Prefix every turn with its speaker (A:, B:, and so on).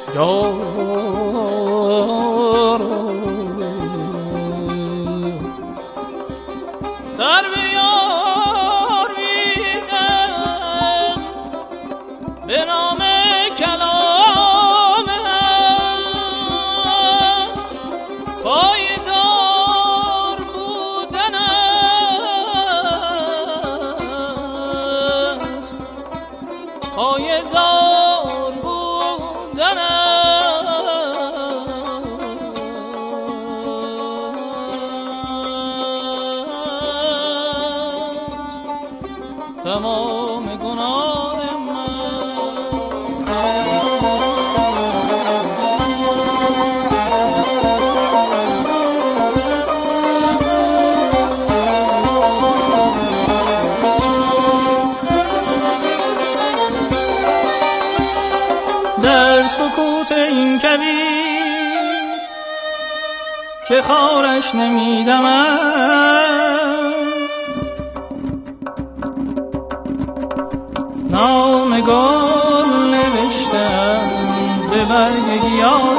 A: سر به یار بیدم به نام کلام پایدار بودن است، پایدار بودن تمام گناه در سکوت این کویر که خارش نمیدمد، نام گل نوشتم به برگ گیاه